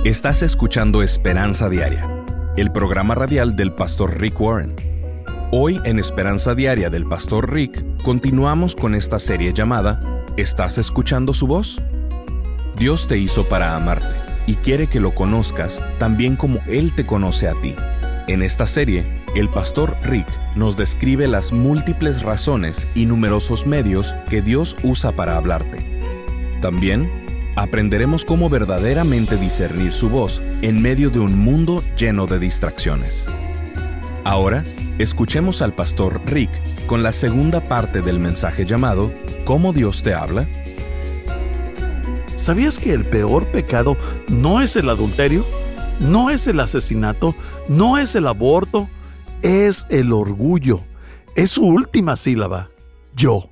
Estás escuchando Esperanza Diaria, el programa radial del pastor Rick Warren. Hoy en Esperanza Diaria del pastor Rick, continuamos con esta serie llamada ¿Estás escuchando su voz? Dios te hizo para amarte y quiere que lo conozcas también como Él te conoce a ti. En esta serie, el pastor Rick nos describe las múltiples razones y numerosos medios que Dios usa para hablarte. También aprenderemos cómo verdaderamente discernir su voz en medio de un mundo lleno de distracciones. Ahora, escuchemos al pastor Rick con la segunda parte del mensaje llamado ¿Cómo Dios te habla? ¿Sabías que el peor pecado no es el adulterio? No es el asesinato, no es el aborto, es el orgullo. Es su última sílaba. Yo.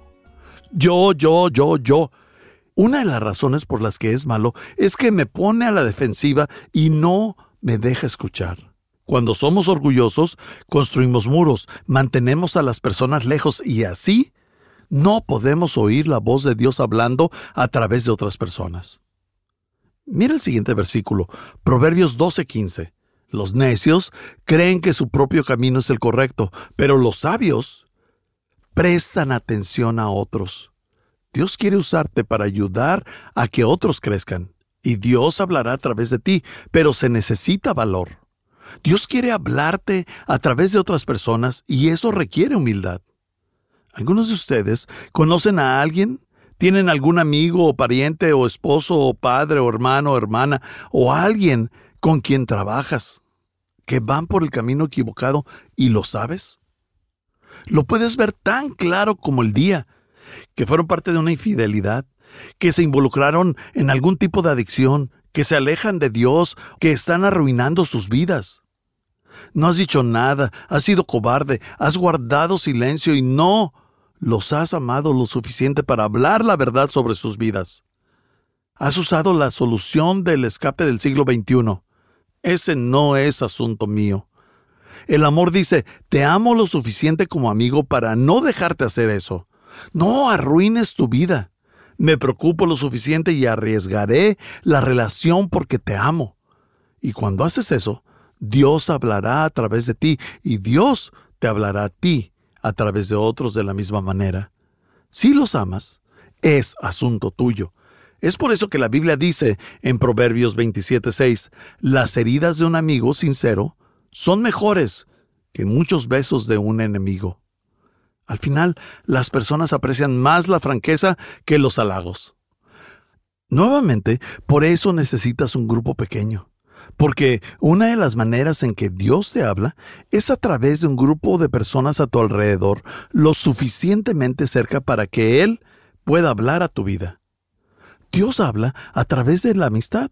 Una de las razones por las que es malo es que me pone a la defensiva y no me deja escuchar. Cuando somos orgullosos, construimos muros, mantenemos a las personas lejos y así no podemos oír la voz de Dios hablando a través de otras personas. Mira el siguiente versículo, Proverbios 12:15. Los necios creen que su propio camino es el correcto, pero los sabios prestan atención a otros. Dios quiere usarte para ayudar a que otros crezcan, y Dios hablará a través de ti, pero se necesita valor. Dios quiere hablarte a través de otras personas, y eso requiere humildad. ¿Algunos de ustedes conocen a alguien? ¿Tienen algún amigo o pariente o esposo o padre o hermano o hermana o alguien con quien trabajas que van por el camino equivocado y lo sabes? Lo puedes ver tan claro como el día, que fueron parte de una infidelidad, que se involucraron en algún tipo de adicción, que se alejan de Dios, que están arruinando sus vidas. No has dicho nada, has sido cobarde, has guardado silencio y no los has amado lo suficiente para hablar la verdad sobre sus vidas. Has usado la solución del escape del siglo XXI. Ese no es asunto mío. El amor dice, te amo lo suficiente como amigo para no dejarte hacer eso. No arruines tu vida. Me preocupo lo suficiente y arriesgaré la relación porque te amo. Y cuando haces eso, Dios hablará a través de ti y Dios te hablará a ti a través de otros de la misma manera. Si los amas, es asunto tuyo. Es por eso que la Biblia dice en Proverbios 27:6, las heridas de un amigo sincero son mejores que muchos besos de un enemigo. Al final, las personas aprecian más la franqueza que los halagos. Nuevamente, por eso necesitas un grupo pequeño. Porque una de las maneras en que Dios te habla es a través de un grupo de personas a tu alrededor lo suficientemente cerca para que Él pueda hablar a tu vida. Dios habla a través de la amistad.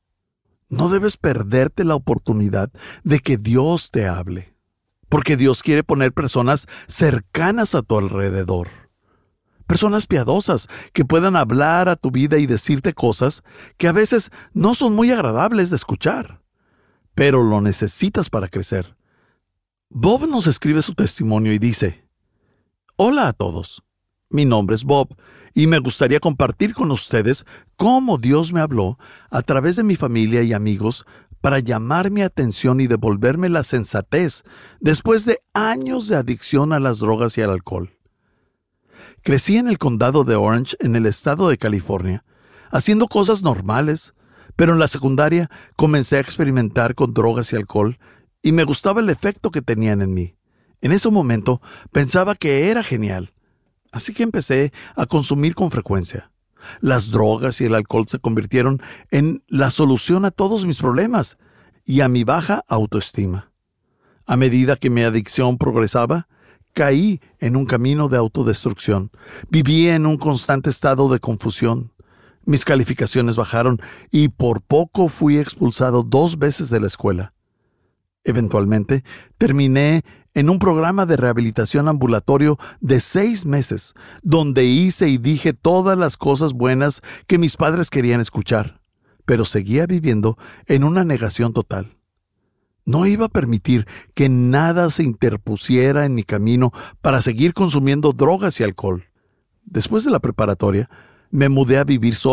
No debes perderte la oportunidad de que Dios te hable. Porque Dios quiere poner personas cercanas a tu alrededor. Personas piadosas que puedan hablar a tu vida y decirte cosas que a veces no son muy agradables de escuchar, pero lo necesitas para crecer. Bob nos escribe su testimonio y dice, hola a todos, mi nombre es Bob y me gustaría compartir con ustedes cómo Dios me habló a través de mi familia y amigos para llamar mi atención y devolverme la sensatez después de años de adicción a las drogas y al alcohol. Crecí en el condado de Orange, en el estado de California, haciendo cosas normales, pero en la secundaria comencé a experimentar con drogas y alcohol y me gustaba el efecto que tenían en mí. En ese momento pensaba que era genial, así que empecé a consumir con frecuencia. Las drogas y el alcohol se convirtieron en la solución a todos mis problemas y a mi baja autoestima. A medida que mi adicción progresaba, caí en un camino de autodestrucción. Vivía en un constante estado de confusión. Mis calificaciones bajaron y por poco fui expulsado 2 veces de la escuela. Eventualmente, terminé en un programa de rehabilitación ambulatorio de 6 meses, donde hice y dije todas las cosas buenas que mis padres querían escuchar, pero seguía viviendo en una negación total. No iba a permitir que nada se interpusiera en mi camino para seguir consumiendo drogas y alcohol. Después de la preparatoria, me mudé a vivir solo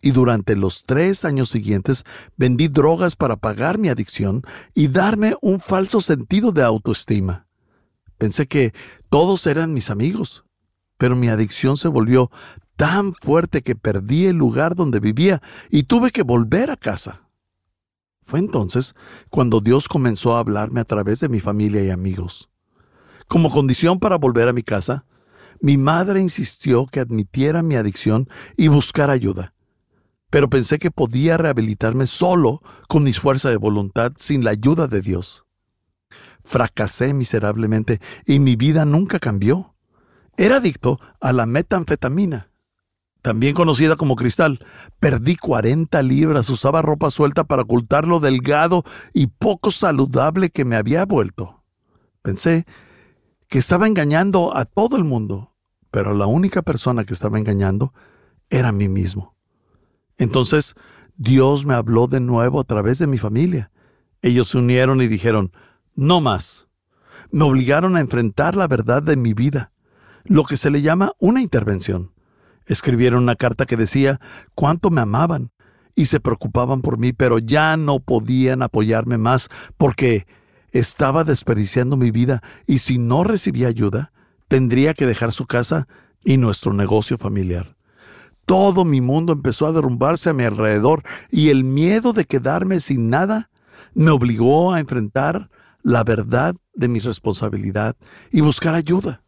Y durante los 3 años siguientes vendí drogas para pagar mi adicción y darme un falso sentido de autoestima. Pensé que todos eran mis amigos, pero mi adicción se volvió tan fuerte que perdí el lugar donde vivía y tuve que volver a casa. Fue entonces cuando Dios comenzó a hablarme a través de mi familia y amigos. Como condición para volver a mi casa, mi madre insistió que admitiera mi adicción y buscara ayuda. Pero pensé que podía rehabilitarme solo con mis fuerzas de voluntad sin la ayuda de Dios. Fracasé miserablemente y mi vida nunca cambió. Era adicto a la metanfetamina, también conocida como cristal. Perdí 40 libras, usaba ropa suelta para ocultar lo delgado y poco saludable que me había vuelto. Pensé que estaba engañando a todo el mundo, pero la única persona que estaba engañando era a mí mismo. Entonces, Dios me habló de nuevo a través de mi familia. Ellos se unieron y dijeron, no más. Me obligaron a enfrentar la verdad de mi vida, lo que se le llama una intervención. Escribieron una carta que decía cuánto me amaban y se preocupaban por mí, pero ya no podían apoyarme más porque estaba desperdiciando mi vida y si no recibía ayuda, tendría que dejar su casa y nuestro negocio familiar. Todo mi mundo empezó a derrumbarse a mi alrededor y el miedo de quedarme sin nada me obligó a enfrentar la verdad de mi responsabilidad y buscar ayuda.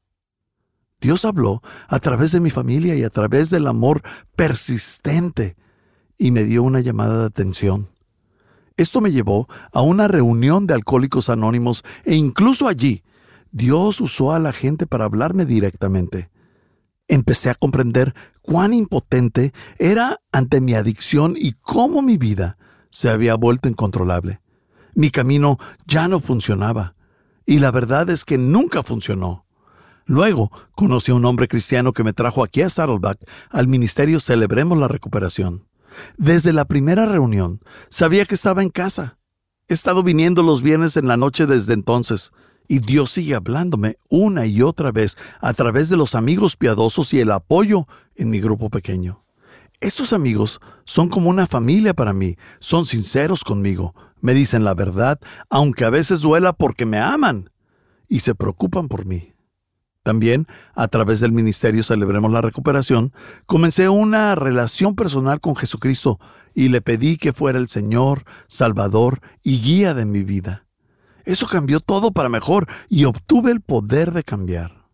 Dios habló a través de mi familia y a través del amor persistente y me dio una llamada de atención. Esto me llevó a una reunión de Alcohólicos Anónimos e incluso allí Dios usó a la gente para hablarme directamente. Empecé a comprender cuán impotente era ante mi adicción y cómo mi vida se había vuelto incontrolable. Mi camino ya no funcionaba y la verdad es que nunca funcionó. Luego conocí a un hombre cristiano que me trajo aquí a Saddleback al ministerio Celebremos la Recuperación. Desde la primera reunión sabía que estaba en casa. He estado viniendo los viernes en la noche desde entonces. Y Dios sigue hablándome una y otra vez a través de los amigos piadosos y el apoyo en mi grupo pequeño. Estos amigos son como una familia para mí, son sinceros conmigo, me dicen la verdad, aunque a veces duela porque me aman y se preocupan por mí. También, a través del ministerio Celebremos la Recuperación, comencé una relación personal con Jesucristo y le pedí que fuera el Señor, Salvador y guía de mi vida. Eso cambió todo para mejor y obtuve el poder de cambiar.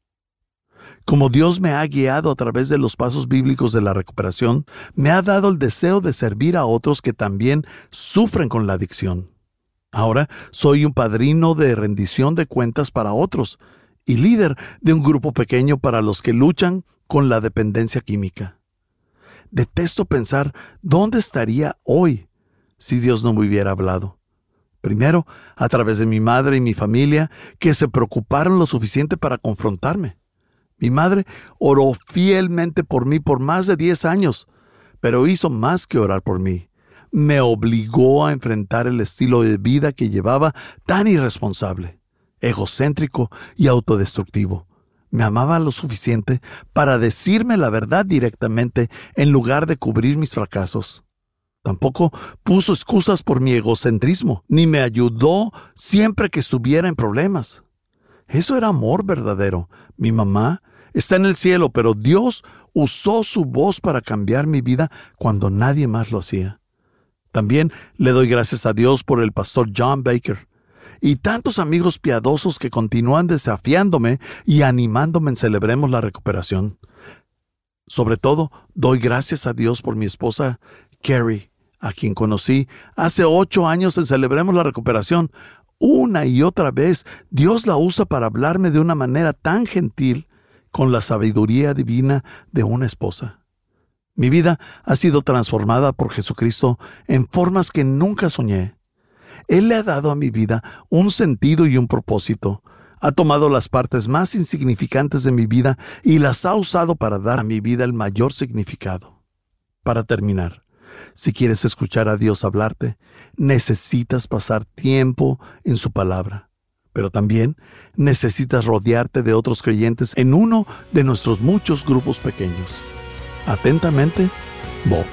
Como Dios me ha guiado a través de los pasos bíblicos de la recuperación, me ha dado el deseo de servir a otros que también sufren con la adicción. Ahora soy un padrino de rendición de cuentas para otros y líder de un grupo pequeño para los que luchan con la dependencia química. Detesto pensar dónde estaría hoy si Dios no me hubiera hablado. Primero, a través de mi madre y mi familia, que se preocuparon lo suficiente para confrontarme. Mi madre oró fielmente por mí por más de 10 años, pero hizo más que orar por mí. Me obligó a enfrentar el estilo de vida que llevaba tan irresponsable, egocéntrico y autodestructivo. Me amaba lo suficiente para decirme la verdad directamente en lugar de cubrir mis fracasos. Tampoco puso excusas por mi egocentrismo, ni me ayudó siempre que estuviera en problemas. Eso era amor verdadero. Mi mamá está en el cielo, pero Dios usó su voz para cambiar mi vida cuando nadie más lo hacía. También le doy gracias a Dios por el pastor John Baker y tantos amigos piadosos que continúan desafiándome y animándome en Celebremos la Recuperación. Sobre todo, doy gracias a Dios por mi esposa Carrie, a quien conocí hace 8 años en Celebremos la Recuperación. Una y otra vez, Dios la usa para hablarme de una manera tan gentil, con la sabiduría divina de una esposa. Mi vida ha sido transformada por Jesucristo en formas que nunca soñé. Él le ha dado a mi vida un sentido y un propósito. Ha tomado las partes más insignificantes de mi vida y las ha usado para dar a mi vida el mayor significado. Para terminar, si quieres escuchar a Dios hablarte, necesitas pasar tiempo en su palabra. Pero también necesitas rodearte de otros creyentes en uno de nuestros muchos grupos pequeños. Atentamente, Bob.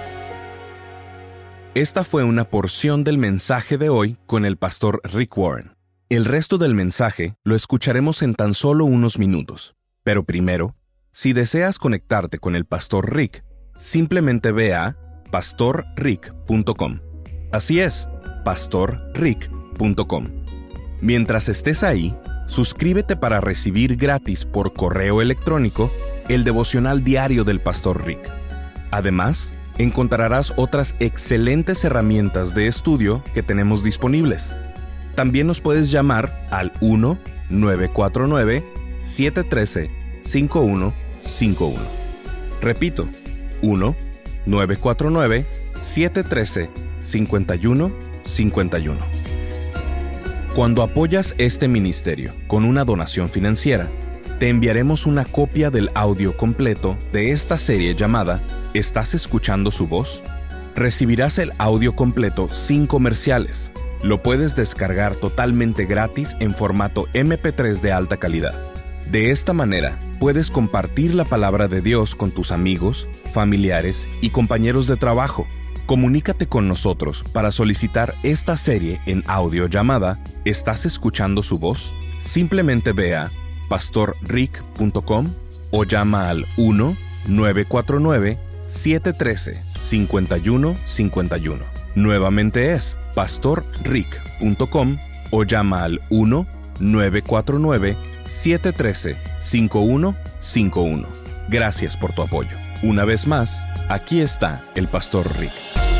Esta fue una porción del mensaje de hoy con el pastor Rick Warren. El resto del mensaje lo escucharemos en tan solo unos minutos. Pero primero, si deseas conectarte con el pastor Rick, simplemente ve a pastorrick.com. Así es, pastorrick.com. Mientras estés ahí, suscríbete para recibir gratis por correo electrónico el devocional diario del pastor Rick. Además, encontrarás otras excelentes herramientas de estudio que tenemos disponibles. También nos puedes llamar al 1-949-713-5151. Repito, 1-949-713-5151. Cuando apoyas este ministerio con una donación financiera, te enviaremos una copia del audio completo de esta serie llamada ¿Estás escuchando su voz? Recibirás el audio completo sin comerciales. Lo puedes descargar totalmente gratis en formato MP3 de alta calidad. De esta manera, puedes compartir la palabra de Dios con tus amigos, familiares y compañeros de trabajo. Comunícate con nosotros para solicitar esta serie en audio llamada ¿Estás escuchando su voz? Simplemente ve a pastorrick.com o llama al 1-949-713-5151. Nuevamente es pastorrick.com o llama al 1-949-713-5151. Gracias por tu apoyo. Una vez más, aquí está el pastor Rick.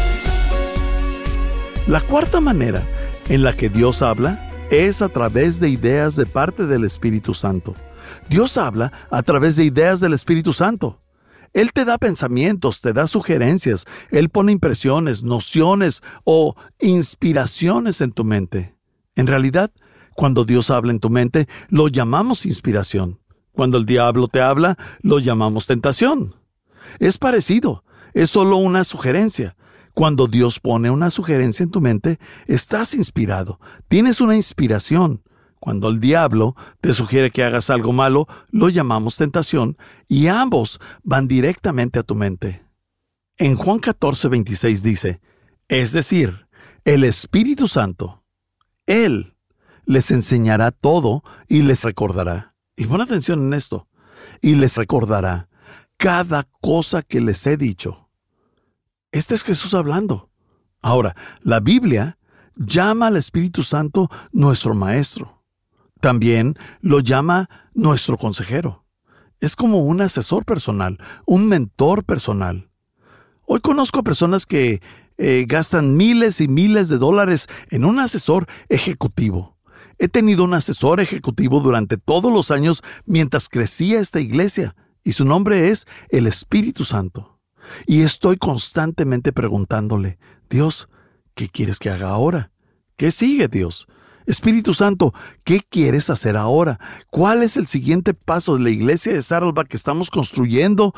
La cuarta manera en la que Dios habla es a través de ideas de parte del Espíritu Santo. Dios habla a través de ideas del Espíritu Santo. Él te da pensamientos, te da sugerencias. Él pone impresiones, nociones o inspiraciones en tu mente. En realidad, cuando Dios habla en tu mente, lo llamamos inspiración. Cuando el diablo te habla, lo llamamos tentación. Es parecido, es solo una sugerencia. Cuando Dios pone una sugerencia en tu mente, estás inspirado, tienes una inspiración. Cuando el diablo te sugiere que hagas algo malo, lo llamamos tentación, y ambos van directamente a tu mente. En Juan 14:26 dice, es decir, el Espíritu Santo, Él les enseñará todo y les recordará. Y pon atención en esto, y les recordará cada cosa que les he dicho. Este es Jesús hablando. Ahora, la Biblia llama al Espíritu Santo nuestro Maestro. También lo llama nuestro consejero. Es como un asesor personal, un mentor personal. Hoy conozco a personas que gastan miles y miles de dólares en un asesor ejecutivo. He tenido un asesor ejecutivo durante todos los años mientras crecía esta iglesia, y su nombre es el Espíritu Santo. Y estoy constantemente preguntándole, Dios, ¿qué quieres que haga ahora? ¿Qué sigue, Dios? Espíritu Santo, ¿qué quieres hacer ahora? ¿Cuál es el siguiente paso de la iglesia de Saddleback que estamos construyendo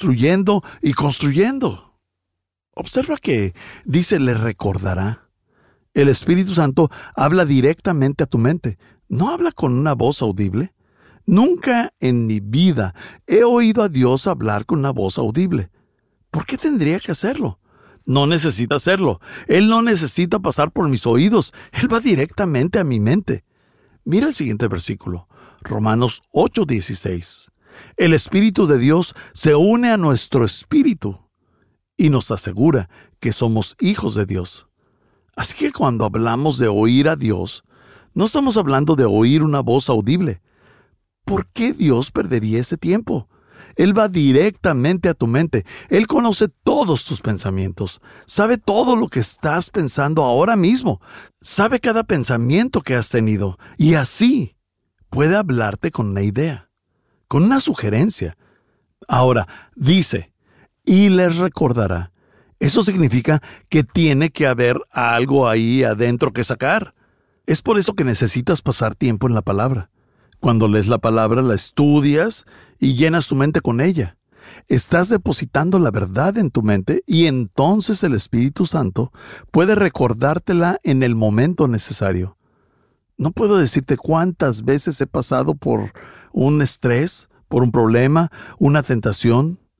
y construyendo? Observa que dice, le recordará. El Espíritu Santo habla directamente a tu mente. No habla con una voz audible. Nunca en mi vida he oído a Dios hablar con una voz audible. ¿Por qué tendría que hacerlo? No necesita hacerlo. Él no necesita pasar por mis oídos. Él va directamente a mi mente. Mira el siguiente versículo. Romanos 8:16. El Espíritu de Dios se une a nuestro espíritu y nos asegura que somos hijos de Dios. Así que cuando hablamos de oír a Dios, no estamos hablando de oír una voz audible. ¿Por qué Dios perdería ese tiempo? Él va directamente a tu mente. Él conoce todos tus pensamientos. Sabe todo lo que estás pensando ahora mismo. Sabe cada pensamiento que has tenido. Y así puede hablarte con una idea, con una sugerencia. Ahora, dice, y les recordará. Eso significa que tiene que haber algo ahí adentro que sacar. Es por eso que necesitas pasar tiempo en la palabra. Cuando lees la palabra, la estudias y llenas tu mente con ella. Estás depositando la verdad en tu mente y entonces el Espíritu Santo puede recordártela en el momento necesario. No puedo decirte cuántas veces he pasado por un estrés, por un problema, una tentación,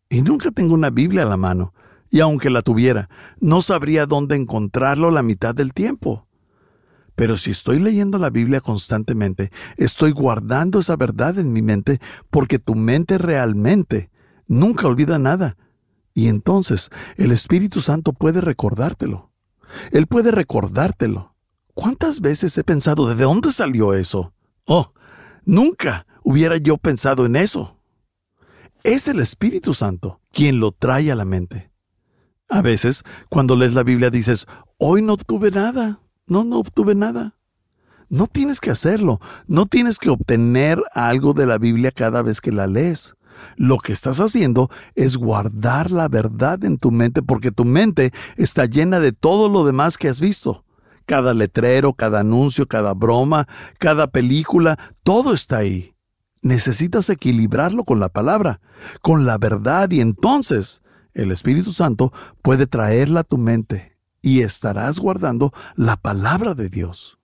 Y nunca tengo una Biblia a la mano. Y aunque la tuviera, no sabría dónde encontrarlo la mitad del tiempo. Pero si estoy leyendo la Biblia constantemente, estoy guardando esa verdad en mi mente, porque tu mente realmente nunca olvida nada. Y entonces el Espíritu Santo puede recordártelo. Él puede recordártelo. ¿Cuántas veces he pensado, ¿de dónde salió eso? Oh, nunca hubiera yo pensado en eso. Es el Espíritu Santo quien lo trae a la mente. A veces, cuando lees la Biblia dices, hoy no obtuve nada. No obtuve nada. No tienes que hacerlo. No tienes que obtener algo de la Biblia cada vez que la lees. Lo que estás haciendo es guardar la verdad en tu mente, porque tu mente está llena de todo lo demás que has visto. Cada letrero, cada anuncio, cada broma, cada película, todo está ahí. Necesitas equilibrarlo con la palabra, con la verdad, y entonces el Espíritu Santo puede traerla a tu mente y estarás guardando la palabra de Dios.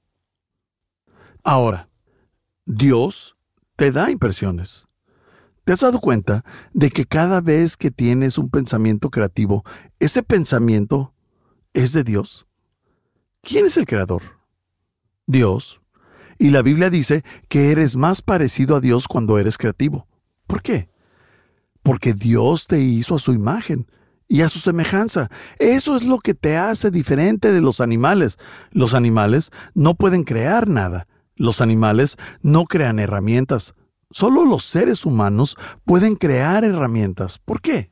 Ahora, Dios te da impresiones. ¿Te has dado cuenta de que cada vez que tienes un pensamiento creativo, ese pensamiento es de Dios? ¿Quién es el creador? Dios. Y la Biblia dice que eres más parecido a Dios cuando eres creativo. ¿Por qué? Porque Dios te hizo a su imagen y a su semejanza. Eso es lo que te hace diferente de los animales. Los animales no pueden crear nada. Los animales no crean herramientas. Solo los seres humanos pueden crear herramientas. ¿Por qué?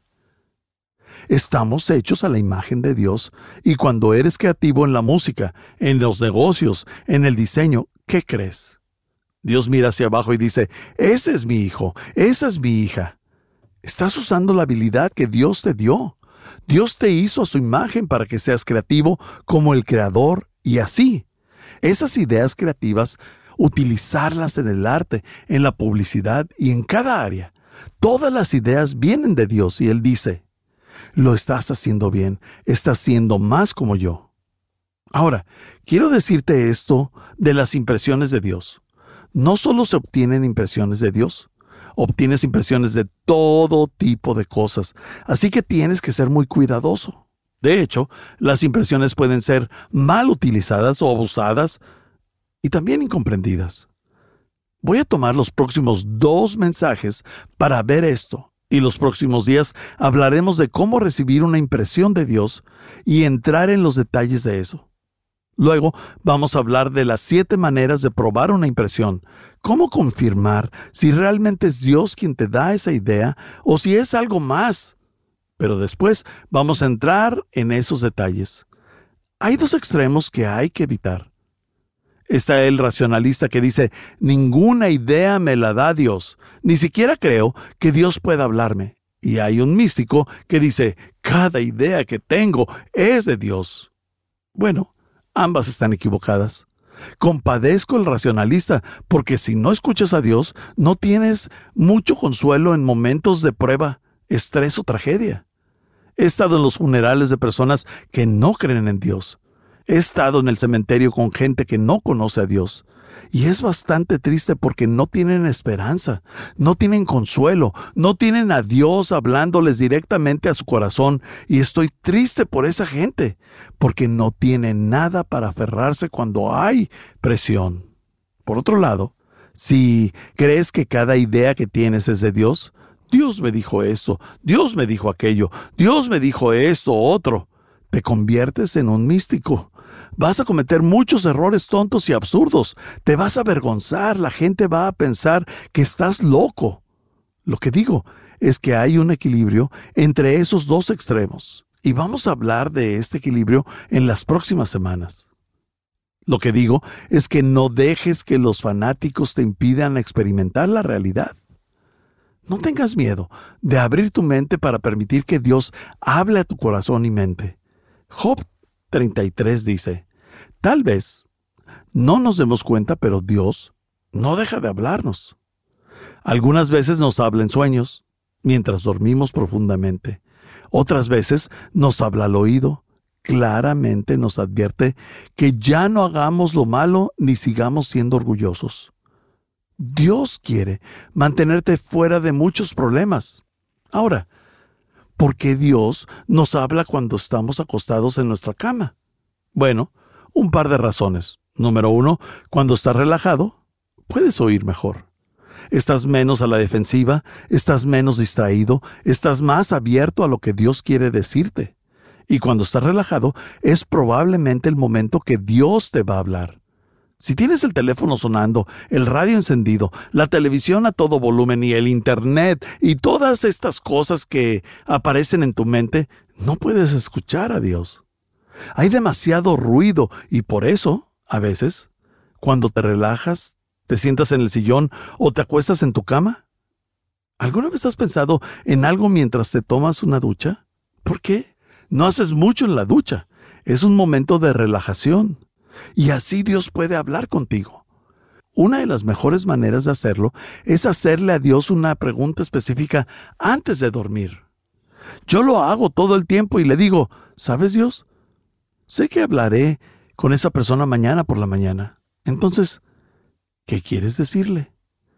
Estamos hechos a la imagen de Dios, y cuando eres creativo en la música, en los negocios, en el diseño, ¿qué crees? Dios mira hacia abajo y dice, ese es mi hijo, esa es mi hija. Estás usando la habilidad que Dios te dio. Dios te hizo a su imagen para que seas creativo como el Creador, y así, esas ideas creativas, utilizarlas en el arte, en la publicidad y en cada área. Todas las ideas vienen de Dios y Él dice, lo estás haciendo bien, estás siendo más como yo. Ahora, quiero decirte esto de las impresiones de Dios. No solo se obtienen impresiones de Dios, obtienes impresiones de todo tipo de cosas, así que tienes que ser muy cuidadoso. De hecho, las impresiones pueden ser mal utilizadas o abusadas y también incomprendidas. Voy a tomar los próximos 2 mensajes para ver esto, y los próximos días hablaremos de cómo recibir una impresión de Dios y entrar en los detalles de eso. Luego vamos a hablar de las 7 maneras de probar una impresión, cómo confirmar si realmente es Dios quien te da esa idea o si es algo más. Pero después vamos a entrar en esos detalles. Hay 2 extremos que hay que evitar. Está el racionalista que dice, ninguna idea me la da Dios, ni siquiera creo que Dios pueda hablarme. Y hay un místico que dice, cada idea que tengo es de Dios. Bueno, ambas están equivocadas. Compadezco al racionalista, porque si no escuchas a Dios, no tienes mucho consuelo en momentos de prueba, estrés o tragedia. He estado en los funerales de personas que no creen en Dios. He estado en el cementerio con gente que no conoce a Dios. Y es bastante triste porque no tienen esperanza, no tienen consuelo, no tienen a Dios hablándoles directamente a su corazón. Y estoy triste por esa gente, porque no tienen nada para aferrarse cuando hay presión. Por otro lado, si crees que cada idea que tienes es de Dios, Dios me dijo esto, Dios me dijo aquello, Dios me dijo esto o otro, te conviertes en un místico. Vas a cometer muchos errores tontos y absurdos. Te vas a avergonzar. La gente va a pensar que estás loco. Lo que digo es que hay un equilibrio entre esos 2 extremos. Y vamos a hablar de este equilibrio en las próximas semanas. Lo que digo es que no dejes que los fanáticos te impidan experimentar la realidad. No tengas miedo de abrir tu mente para permitir que Dios hable a tu corazón y mente. Job 33 dice, tal vez no nos demos cuenta, pero Dios no deja de hablarnos. Algunas veces nos habla en sueños, mientras dormimos profundamente. Otras veces nos habla al oído. Claramente nos advierte que ya no hagamos lo malo ni sigamos siendo orgullosos. Dios quiere mantenerte fuera de muchos problemas. Ahora, ¿por qué Dios nos habla cuando estamos acostados en nuestra cama? Bueno, un par de razones. Número 1, cuando estás relajado, puedes oír mejor. Estás menos a la defensiva, estás menos distraído, estás más abierto a lo que Dios quiere decirte. Y cuando estás relajado, es probablemente el momento que Dios te va a hablar. Si tienes el teléfono sonando, el radio encendido, la televisión a todo volumen y el internet y todas estas cosas que aparecen en tu mente, no puedes escuchar a Dios. Hay demasiado ruido y por eso, a veces, cuando te relajas, te sientas en el sillón o te acuestas en tu cama. ¿Alguna vez has pensado en algo mientras te tomas una ducha? ¿Por qué? No haces mucho en la ducha. Es un momento de relajación. Y así Dios puede hablar contigo. Una de las mejores maneras de hacerlo es hacerle a Dios una pregunta específica antes de dormir. Yo lo hago todo el tiempo y le digo, ¿sabes, Dios? Sé que hablaré con esa persona mañana por la mañana. Entonces, ¿qué quieres decirle?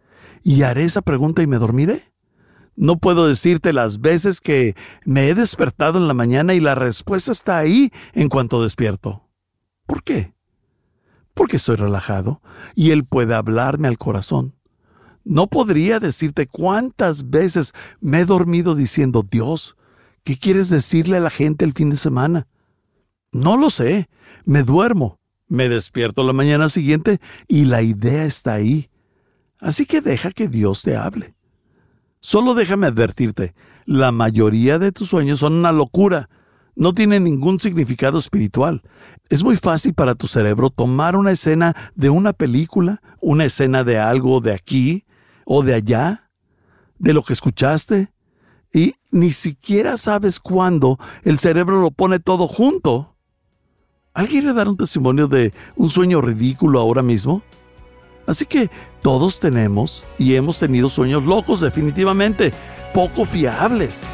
Y haré esa pregunta y me dormiré. No puedo decirte las veces que me he despertado en la mañana y la respuesta está ahí en cuanto despierto. ¿Por qué? Porque estoy relajado y Él puede hablarme al corazón. No podría decirte cuántas veces me he dormido diciendo, Dios, ¿qué quieres decirle a la gente el fin de semana? No lo sé, me duermo, me despierto la mañana siguiente y la idea está ahí. Así que deja que Dios te hable. Solo déjame advertirte, la mayoría de tus sueños son una locura. No tienen ningún significado espiritual. Es muy fácil para tu cerebro tomar una escena de una película, una escena de algo de aquí o de allá, de lo que escuchaste, y ni siquiera sabes cuándo el cerebro lo pone todo junto. ¿Alguien quiere dar un testimonio de un sueño ridículo ahora mismo? Así que todos tenemos y hemos tenido sueños locos, definitivamente, poco fiables.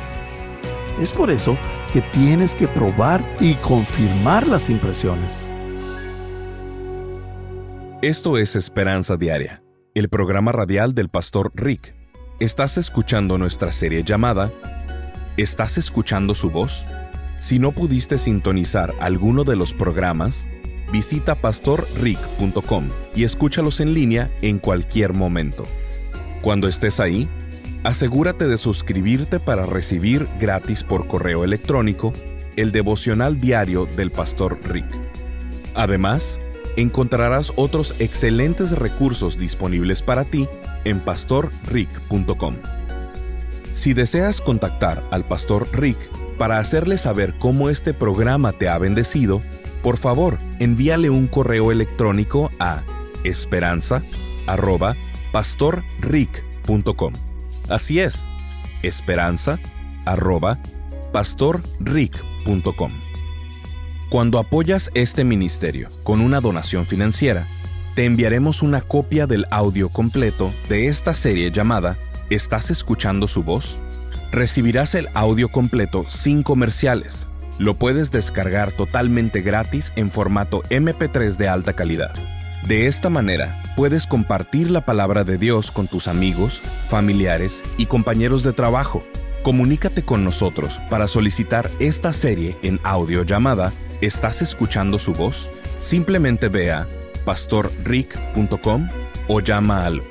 Es por eso que tienes que probar y confirmar las impresiones. Esto es Esperanza Diaria, el programa radial del Pastor Rick. ¿Estás escuchando nuestra serie llamada ¿Estás escuchando su voz? Si no pudiste sintonizar alguno de los programas, visita pastorrick.com y escúchalos en línea en cualquier momento. Cuando estés ahí, asegúrate de suscribirte para recibir gratis por correo electrónico el devocional diario del Pastor Rick. Además, encontrarás otros excelentes recursos disponibles para ti en pastorrick.com. Si deseas contactar al Pastor Rick para hacerle saber cómo este programa te ha bendecido, por favor, envíale un correo electrónico a esperanza@pastorrick.com. Así es, esperanza@pastorrick.com. Cuando apoyas este ministerio con una donación financiera, te enviaremos una copia del audio completo de esta serie llamada ¿Estás escuchando su voz? Recibirás el audio completo sin comerciales. Lo puedes descargar totalmente gratis en formato MP3 de alta calidad. De esta manera, puedes compartir la palabra de Dios con tus amigos, familiares y compañeros de trabajo. Comunícate con nosotros para solicitar esta serie en audio llamada ¿Estás escuchando su voz? Simplemente ve a pastorrick.com o llama al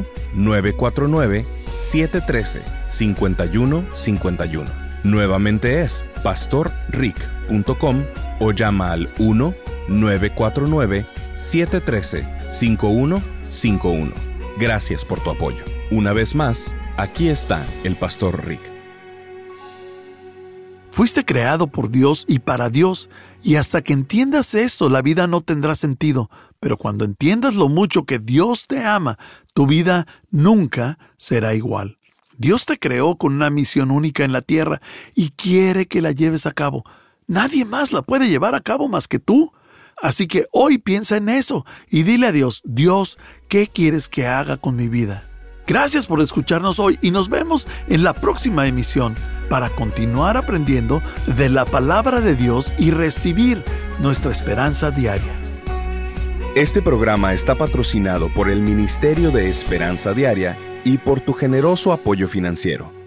1-949-713-5151. Nuevamente es pastorrick.com o llama al 1-949-713-5151. Gracias por tu apoyo. Una vez más, aquí está el Pastor Rick. Fuiste creado por Dios y para Dios, y hasta que entiendas esto, la vida no tendrá sentido. Pero cuando entiendas lo mucho que Dios te ama, tu vida nunca será igual. Dios te creó con una misión única en la tierra y quiere que la lleves a cabo. Nadie más la puede llevar a cabo más que tú. Así que hoy piensa en eso y dile a Dios, Dios, ¿qué quieres que haga con mi vida? Gracias por escucharnos hoy y nos vemos en la próxima emisión para continuar aprendiendo de la palabra de Dios y recibir nuestra esperanza diaria. Este programa está patrocinado por el Ministerio de Esperanza Diaria y por tu generoso apoyo financiero.